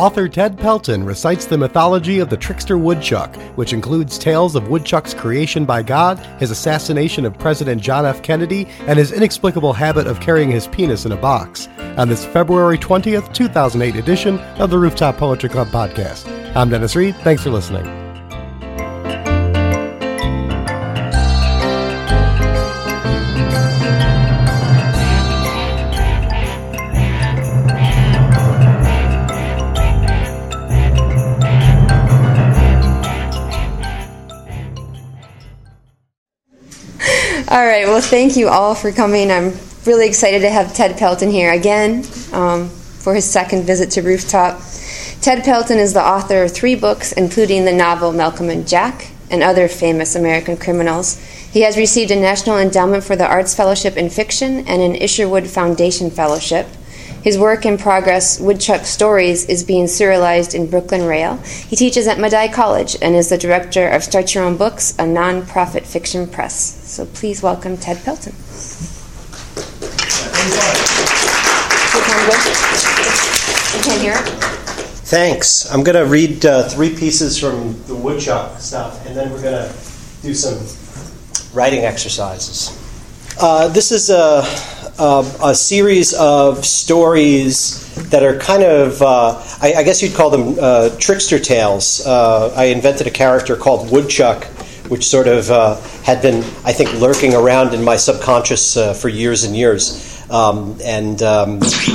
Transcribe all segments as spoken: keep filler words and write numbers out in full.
Author Ted Pelton recites the mythology of the trickster woodchuck, which includes tales of Woodchuck's creation by God, his assassination of President John F. Kennedy, and his inexplicable habit of carrying his penis in a box, on this February twentieth, two thousand eight edition of the Rooftop Poetry Club podcast. I'm Dennis Reed. Thanks for listening. All right, well, thank you all for coming. I'm really excited to have Ted Pelton here again um, for his second visit to Rooftop. Ted Pelton is the author of three books, including the novel Malcolm and Jack and other famous American criminals. He has received a National Endowment for the Arts Fellowship in Fiction and an Isherwood Foundation Fellowship. His work in progress, Woodchuck Stories, is being serialized in Brooklyn Rail. He teaches at Medaille College and is the director of Start Your Own Books, a non-profit fiction press. So please welcome Ted Pelton. You can't hear it? Thanks. I'm going to read uh, three pieces from the Woodchuck stuff, and then we're going to do some writing exercises. Uh, this is a, a, a series of stories that are kind of, uh, I, I guess you'd call them uh, trickster tales. Uh, I invented a character called Woodchuck, which sort of uh, had been, I think, lurking around in my subconscious uh, for years and years. Um, and um,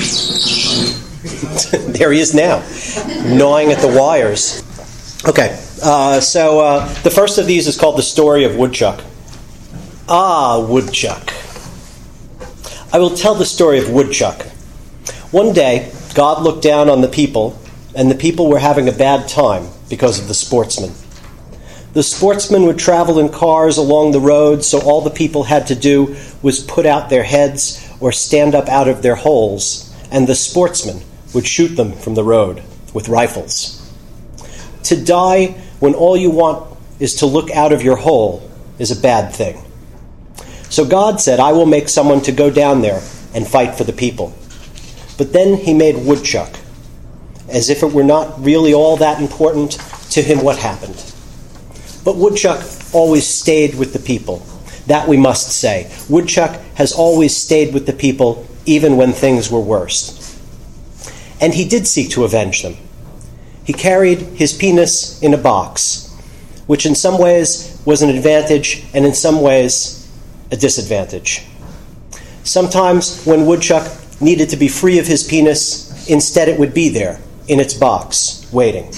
there he is now, gnawing at the wires. Okay, uh, so uh, the first of these is called The Story of Woodchuck. Ah, Woodchuck. I will tell the story of Woodchuck. One day, God looked down on the people, and the people were having a bad time because of the sportsmen. The sportsmen would travel in cars along the road, so all the people had to do was put out their heads or stand up out of their holes, and the sportsmen would shoot them from the road with rifles. To die when all you want is to look out of your hole is a bad thing. So God said, I will make someone to go down there and fight for the people. But then he made Woodchuck. As if it were not really all that important to him what happened. But Woodchuck always stayed with the people. That we must say. Woodchuck has always stayed with the people, even when things were worst. And he did seek to avenge them. He carried his penis in a box, which in some ways was an advantage, and in some ways a disadvantage. Sometimes when Woodchuck needed to be free of his penis, instead it would be there, in its box, waiting.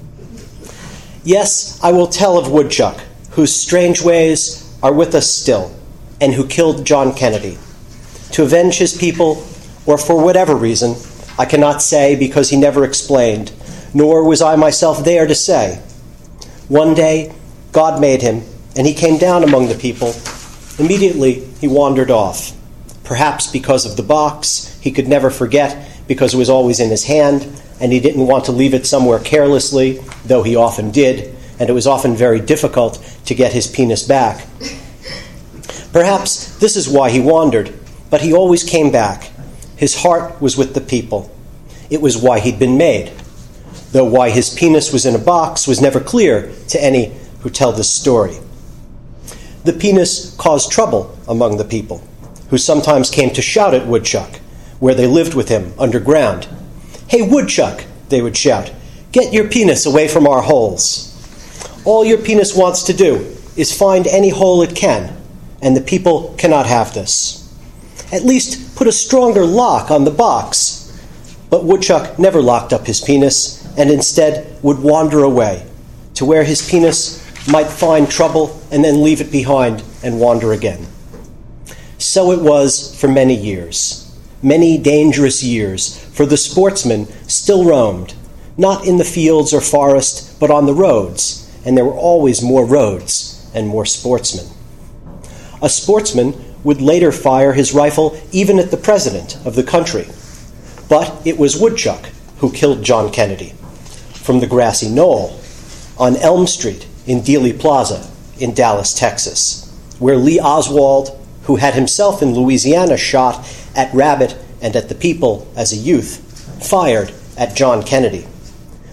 Yes, I will tell of Woodchuck, whose strange ways are with us still, and who killed John Kennedy. To avenge his people, or for whatever reason, I cannot say because he never explained, nor was I myself there to say. One day, God made him, and he came down among the people. Immediately, he wandered off. Perhaps because of the box, he could never forget because it was always in his hand, and he didn't want to leave it somewhere carelessly, though he often did, and it was often very difficult to get his penis back. Perhaps this is why he wandered, but he always came back. His heart was with the people. It was why he'd been made, though why his penis was in a box was never clear to any who tell this story. The penis caused trouble among the people, who sometimes came to shout at Woodchuck, where they lived with him underground. Hey, Woodchuck, they would shout, get your penis away from our holes. All your penis wants to do is find any hole it can, and the people cannot have this. At least put a stronger lock on the box. But Woodchuck never locked up his penis, and instead would wander away to where his penis might find trouble and then leave it behind and wander again. So it was for many years. Many dangerous years, for the sportsmen still roamed, not in the fields or forest, but on the roads, and there were always more roads and more sportsmen. A sportsman would later fire his rifle even at the president of the country, but it was Woodchuck who killed John Kennedy from the grassy knoll on Elm Street in Dealey Plaza in Dallas, Texas, where Lee Oswald, who had himself in Louisiana shot at Rabbit and at the people as a youth, fired at John Kennedy.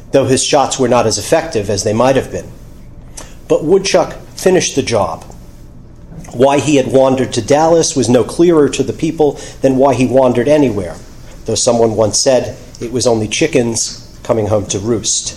though his shots were not as effective as they might have been. But Woodchuck finished the job. Why he had wandered to Dallas was no clearer to the people than why he wandered anywhere, though someone once said it was only chickens coming home to roost.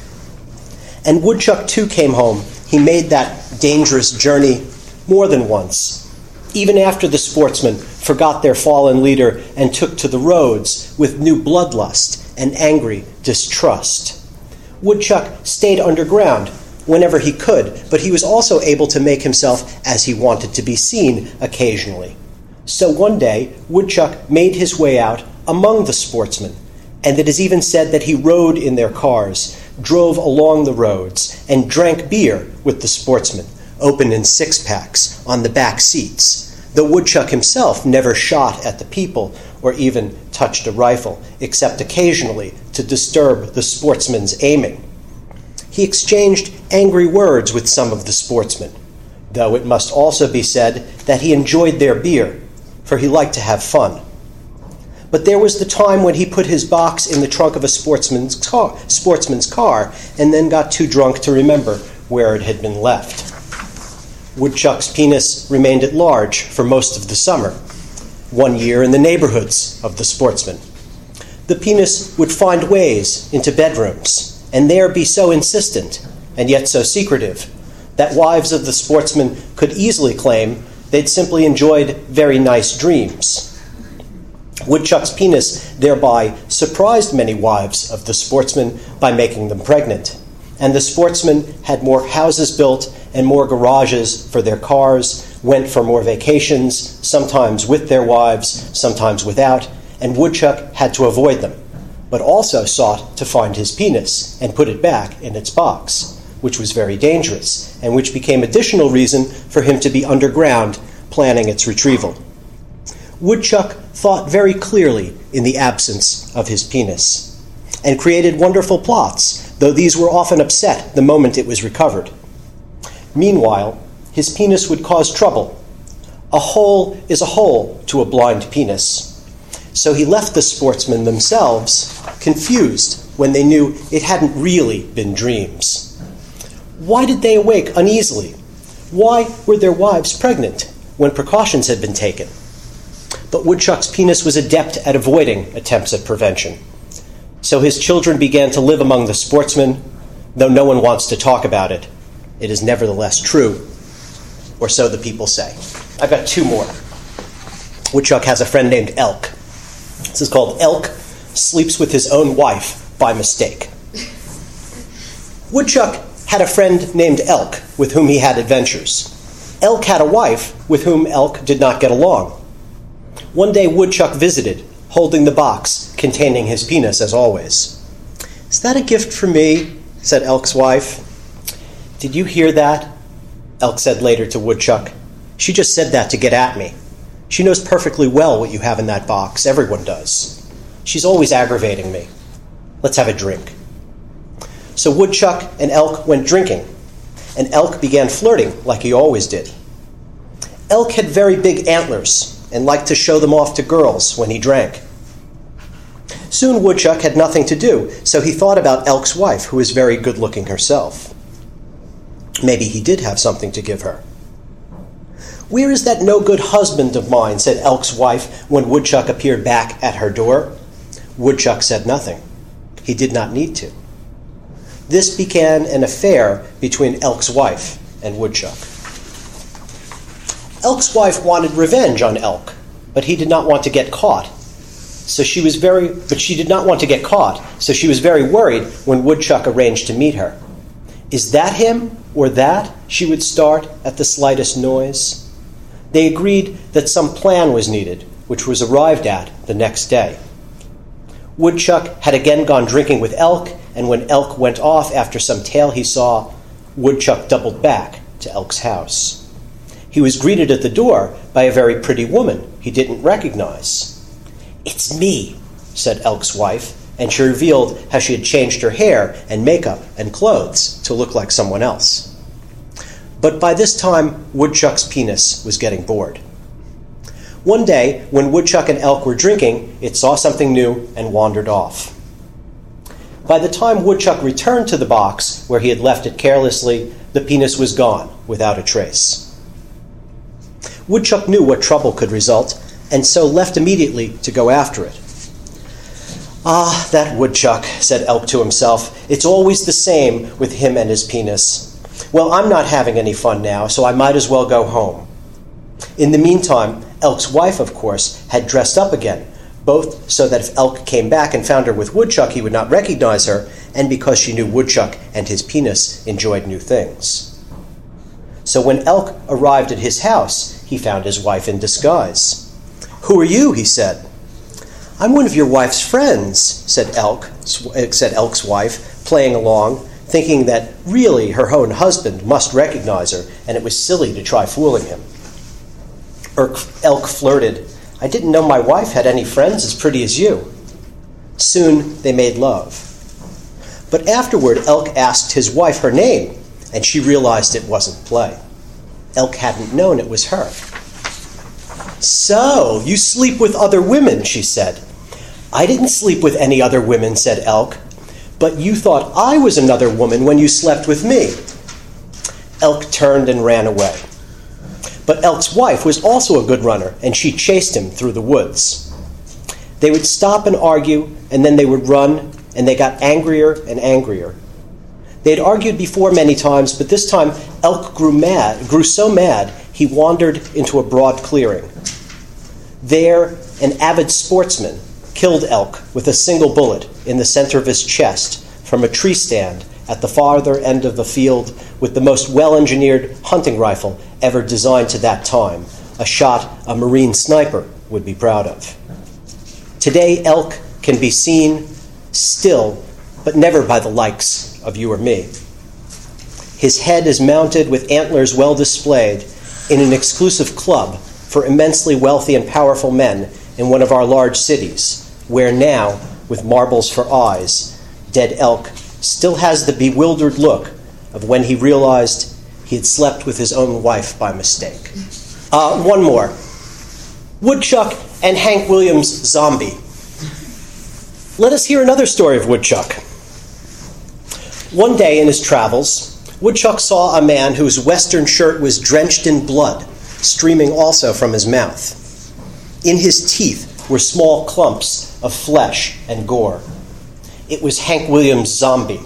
And Woodchuck too came home. He made that dangerous journey more than once, even after the sportsmen forgot their fallen leader and took to the roads with new bloodlust and angry distrust. Woodchuck stayed underground whenever he could, but he was also able to make himself as he wanted to be seen occasionally. So one day, Woodchuck made his way out among the sportsmen, and it is even said that he rode in their cars, drove along the roads, and drank beer with the sportsmen, open in six-packs, on the back seats, though Woodchuck himself never shot at the people or even touched a rifle, except occasionally to disturb the sportsmen's aiming. He exchanged angry words with some of the sportsmen, though it must also be said that he enjoyed their beer, for he liked to have fun. But there was the time when he put his box in the trunk of a sportsman's car, sportsman's car and then got too drunk to remember where it had been left. Woodchuck's penis remained at large for most of the summer, one year in the neighborhoods of the sportsmen. The penis would find ways into bedrooms, and there be so insistent, and yet so secretive, that wives of the sportsmen could easily claim they'd simply enjoyed very nice dreams. Woodchuck's penis thereby surprised many wives of the sportsmen by making them pregnant, and the sportsmen had more houses built and more garages for their cars, went for more vacations, sometimes with their wives, sometimes without, and Woodchuck had to avoid them, but also sought to find his penis and put it back in its box, which was very dangerous, and which became additional reason for him to be underground planning its retrieval. Woodchuck thought very clearly in the absence of his penis, and created wonderful plots, though these were often upset the moment it was recovered. Meanwhile, his penis would cause trouble. A hole is a hole to a blind penis. So he left the sportsmen themselves confused when they knew it hadn't really been dreams. Why did they awake uneasily? Why were their wives pregnant when precautions had been taken? But Woodchuck's penis was adept at avoiding attempts at prevention. So his children began to live among the sportsmen, though no one wants to talk about it. It is nevertheless true, or so the people say. I've got two more. Woodchuck has a friend named Elk. This is called Elk Sleeps with His Own Wife by Mistake. Woodchuck had a friend named Elk with whom he had adventures. Elk had a wife with whom Elk did not get along. One day Woodchuck visited, holding the box containing his penis as always. "Is that a gift for me?" said Elk's wife. "Did you hear that?" Elk said later to Woodchuck. "She just said that to get at me. She knows perfectly well what you have in that box. Everyone does. She's always aggravating me. Let's have a drink." So Woodchuck and Elk went drinking, and Elk began flirting like he always did. Elk had very big antlers and liked to show them off to girls when he drank. Soon Woodchuck had nothing to do, so he thought about Elk's wife, who was very good-looking herself. Maybe he did have something to give her. "Where is that no-good husband of mine?" said Elk's wife when Woodchuck appeared back at her door. Woodchuck said nothing. He did not need to. This began an affair between Elk's wife and Woodchuck. Elk's wife wanted revenge on Elk, but he did not want to get caught. So she was very, but she did not want to get caught, so she was very worried when Woodchuck arranged to meet her. "Is that him or that?" she would start at the slightest noise. They agreed that some plan was needed, which was arrived at the next day. Woodchuck had again gone drinking with Elk, and when Elk went off after some tale he saw, Woodchuck doubled back to Elk's house. He was greeted at the door by a very pretty woman he didn't recognize. "It's me," said Elk's wife, and she revealed how she had changed her hair and makeup and clothes to look like someone else. But by this time, Woodchuck's penis was getting bored. One day, when Woodchuck and Elk were drinking, it saw something new and wandered off. By the time Woodchuck returned to the box where he had left it carelessly, the penis was gone without a trace. Woodchuck knew what trouble could result, and so left immediately to go after it. "Ah, that woodchuck," said Elk to himself. "It's always the same with him and his penis. Well, I'm not having any fun now, so I might as well go home." In the meantime, Elk's wife, of course, had dressed up again, both so that if Elk came back and found her with Woodchuck, he would not recognize her, and because she knew Woodchuck and his penis enjoyed new things. So when Elk arrived at his house, he found his wife in disguise. "Who are you?" he said. "I'm one of your wife's friends," said Elk, said Elk's wife, playing along, thinking that really her own husband must recognize her, and it was silly to try fooling him. Elk flirted, "I didn't know my wife had any friends as pretty as you." Soon they made love. But afterward, Elk asked his wife her name, and she realized it wasn't play. Elk hadn't known it was her. "So, you sleep with other women," she said. "I didn't sleep with any other women," said Elk. "But you thought I was another woman when you slept with me." Elk turned and ran away. But Elk's wife was also a good runner, and she chased him through the woods. They would stop and argue, and then they would run, and they got angrier and angrier. They had argued before many times, but this time Elk grew mad, grew so mad, he wandered into a broad clearing. There, an avid sportsman killed Elk with a single bullet in the center of his chest from a tree stand at the farther end of the field with the most well-engineered hunting rifle ever designed to that time, a shot a Marine sniper would be proud of. Today, Elk can be seen still, but never by the likes of you or me. His head is mounted with antlers well displayed in an exclusive club for immensely wealthy and powerful men in one of our large cities, where now, with marbles for eyes, dead Elk still has the bewildered look of when he realized he had slept with his own wife by mistake. Uh, one more. Woodchuck and Hank Williams' zombie. Let us hear another story of Woodchuck. One day in his travels, Woodchuck saw a man whose western shirt was drenched in blood, streaming also from his mouth. In his teeth were small clumps of flesh and gore. It was Hank Williams' zombie.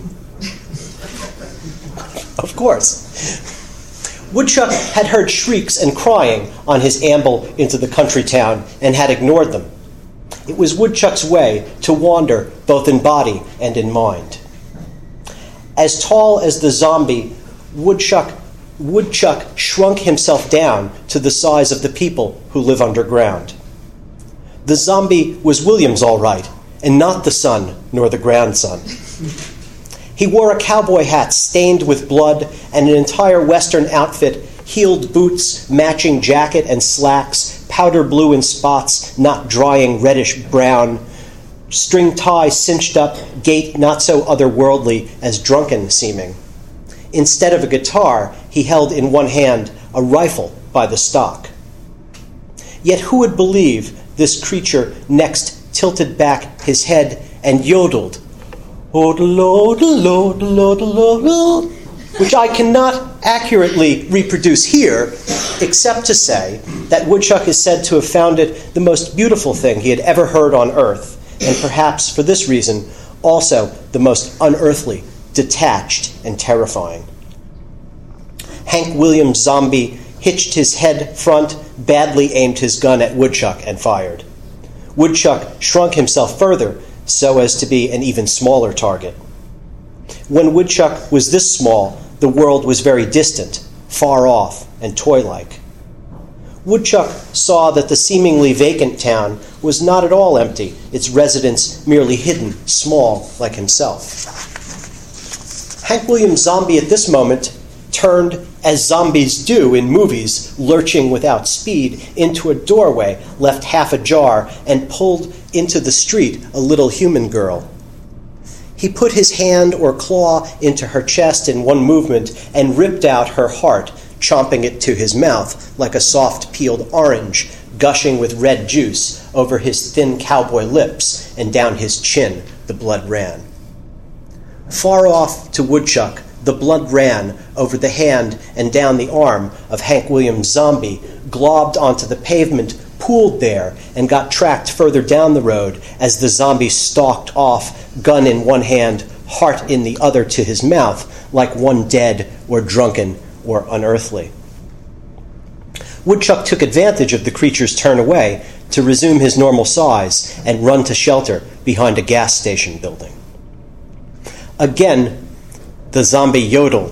Of course. Woodchuck had heard shrieks and crying on his amble into the country town and had ignored them. It was Woodchuck's way to wander both in body and in mind. As tall as the zombie, Woodchuck, Woodchuck shrunk himself down to the size of the people who live underground. The zombie was Williams, all right, and not the son nor the grandson. He wore a cowboy hat stained with blood and an entire Western outfit, heeled boots, matching jacket and slacks, powder blue in spots, not drying reddish brown, string tie cinched up, gait not so otherworldly as drunken seeming. Instead of a guitar, he held in one hand a rifle by the stock. Yet who would believe this creature next tilted back his head and yodeled, "Odel-odel-odel-odel-odel," which I cannot accurately reproduce here, except to say that Woodchuck is said to have found it the most beautiful thing he had ever heard on earth, and perhaps for this reason also the most unearthly, detached, and terrifying. Hank Williams' zombie hitched his head front, badly aimed his gun at Woodchuck, and fired. Woodchuck shrunk himself further so as to be an even smaller target. When Woodchuck was this small, the world was very distant, far off, and toy-like. Woodchuck saw that the seemingly vacant town was not at all empty, its residents merely hidden, small, like himself. Hank Williams' zombie at this moment turned, as zombies do in movies, lurching without speed, into a doorway left half ajar and pulled into the street a little human girl. He put his hand or claw into her chest in one movement and ripped out her heart, chomping it to his mouth like a soft peeled orange, gushing with red juice over his thin cowboy lips, and down his chin the blood ran. Far off to Woodchuck, the blood ran over the hand and down the arm of Hank Williams' zombie, globbed onto the pavement, pooled there, and got tracked further down the road as the zombie stalked off, gun in one hand, heart in the other to his mouth, like one dead or drunken or unearthly. Woodchuck took advantage of the creature's turn away to resume his normal size and run to shelter behind a gas station building. Again, the zombie yodeled.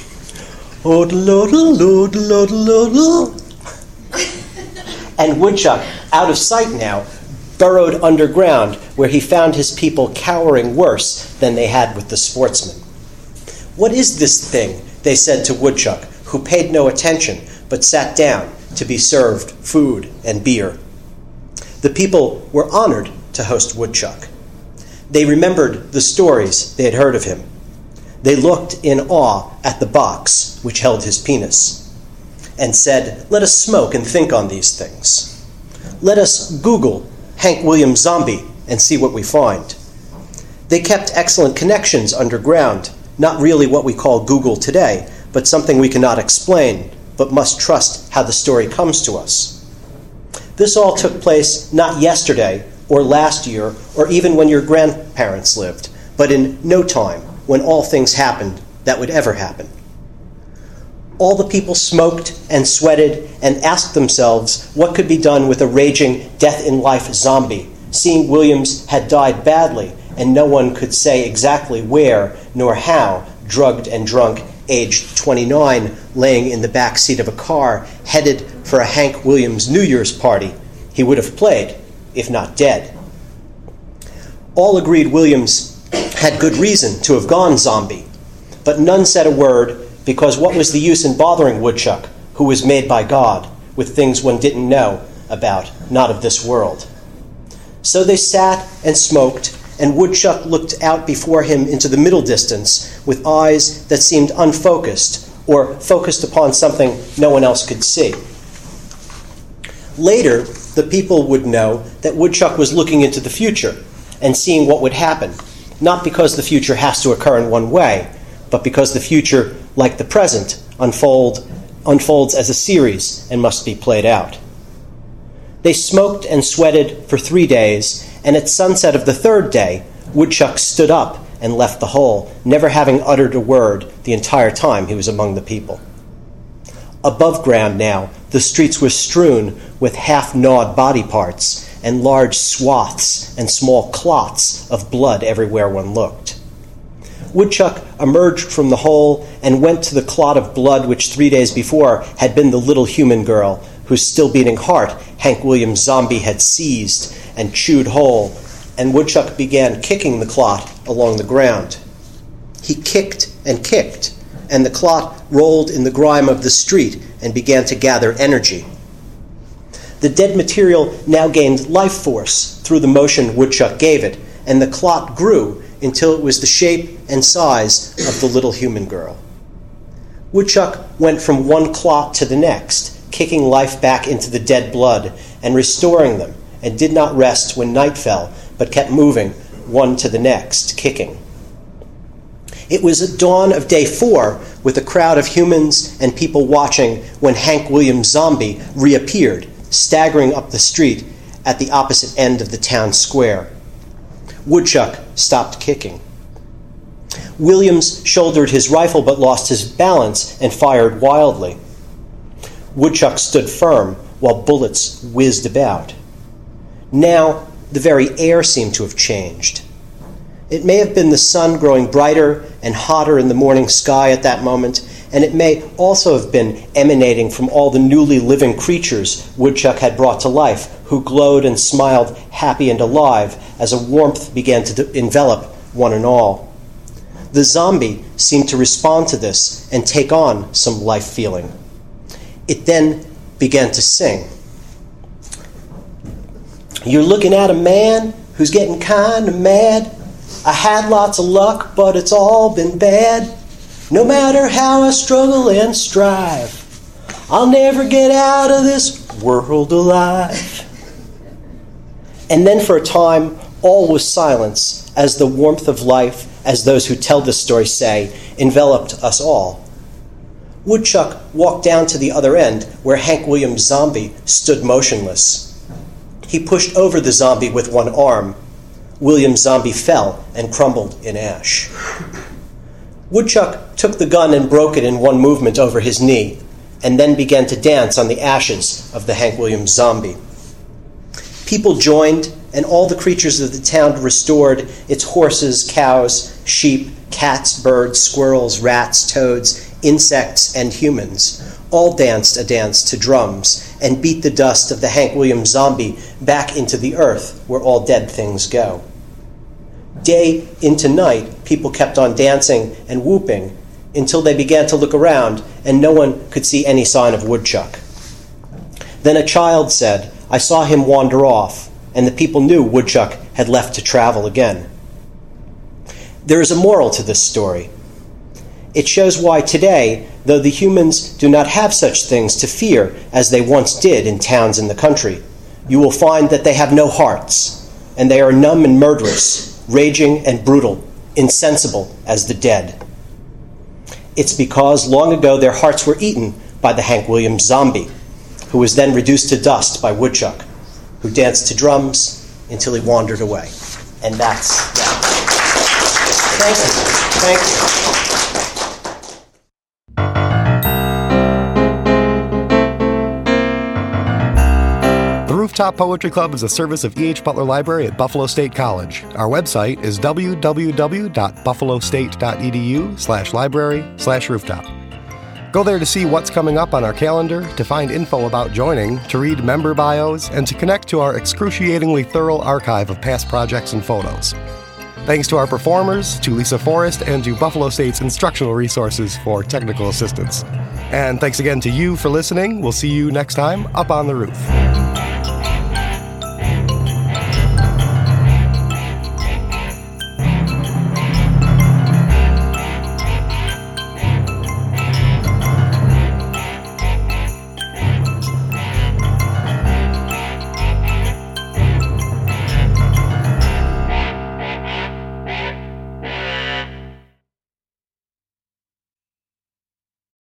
And Woodchuck, out of sight now, burrowed underground where he found his people cowering worse than they had with the sportsman. "What is this thing?" they said to Woodchuck, who paid no attention but sat down to be served food and beer. The people were honored to host Woodchuck. They remembered the stories they had heard of him. They looked in awe at the box which held his penis and said, "Let us smoke and think on these things. Let us Google Hank Williams zombie and see what we find." They kept excellent connections underground, not really what we call Google today, but something we cannot explain, but must trust how the story comes to us. This all took place not yesterday or last year or even when your grandparents lived, but in no time, when all things happened that would ever happen. All the people smoked and sweated and asked themselves what could be done with a raging death-in-life zombie, seeing Williams had died badly and no one could say exactly where nor how, drugged and drunk, aged twenty-nine, laying in the back seat of a car, headed for a Hank Williams New Year's party he would have played, if not dead. All agreed Williams had good reason to have gone zombie, but none said a word, because what was the use in bothering Woodchuck, who was made by God, with things one didn't know about, not of this world? So they sat and smoked, and Woodchuck looked out before him into the middle distance with eyes that seemed unfocused, or focused upon something no one else could see. Later, the people would know that Woodchuck was looking into the future and seeing what would happen, not because the future has to occur in one way, but because the future, like the present, unfold, unfolds as a series and must be played out. They smoked and sweated for three days, and at sunset of the third day, Woodchuck stood up and left the hole, never having uttered a word the entire time he was among the people. Above ground now, the streets were strewn with half-gnawed body parts and large swaths and small clots of blood everywhere one looked. Woodchuck emerged from the hole and went to the clot of blood which three days before had been the little human girl whose still-beating heart Hank Williams zombie had seized and chewed whole, and Woodchuck began kicking the clot along the ground. He kicked and kicked, and the clot rolled in the grime of the street and began to gather energy. The dead material now gained life force through the motion Woodchuck gave it, and the clot grew until it was the shape and size of the little human girl. Woodchuck went from one clot to the next, kicking life back into the dead blood and restoring them, and did not rest when night fell, but kept moving one to the next, kicking. It was at dawn of day four, with a crowd of humans and people watching, when Hank Williams zombie reappeared, staggering up the street at the opposite end of the town square. Woodchuck stopped kicking. Williams shouldered his rifle but lost his balance and fired wildly. Woodchuck stood firm while bullets whizzed about. Now the very air seemed to have changed. It may have been the sun growing brighter and hotter in the morning sky at that moment, and it may also have been emanating from all the newly living creatures Woodchuck had brought to life, who glowed and smiled happy and alive as a warmth began to envelop one and all. The zombie seemed to respond to this and take on some life feeling. It then began to sing. "You're looking at a man who's getting kind of mad. I had lots of luck, but it's all been bad. No matter how I struggle and strive, I'll never get out of this world alive." And then for a time, All was silence, as the warmth of life, as those who tell the story say, enveloped us all. Woodchuck walked down to the other end, where Hank Williams' zombie stood motionless. He pushed over the zombie with one arm. Williams' zombie fell and crumbled in ash. Woodchuck took the gun and broke it in one movement over his knee, and then began to dance on the ashes of the Hank Williams zombie. People joined, and all the creatures of the town restored its horses, cows, sheep, cats, birds, squirrels, rats, toads, insects, and humans. All danced a dance to drums and beat the dust of the Hank Williams zombie back into the earth where all dead things go. Day into night, people kept on dancing and whooping until they began to look around and no one could see any sign of Woodchuck. Then a child said, "I saw him wander off," and the people knew Woodchuck had left to travel again. There is a moral to this story. It shows why today, though the humans do not have such things to fear as they once did in towns in the country, you will find that they have no hearts, and they are numb and murderous, raging and brutal, insensible as the dead. It's because long ago their hearts were eaten by the Hank Williams zombie, who was then reduced to dust by Woodchuck, who danced to drums until he wandered away. And that's that. Thank you. Thank you. The Rooftop Poetry Club is a service of E H. Butler Library at Buffalo State College. Our website is w w w dot buffalo state dot e d u slash library slash rooftop. Go there to see what's coming up on our calendar, to find info about joining, to read member bios, and to connect to our excruciatingly thorough archive of past projects and photos. Thanks to our performers, to Lisa Forrest, and to Buffalo State's instructional resources for technical assistance. And thanks again to you for listening. We'll see you next time up on the roof.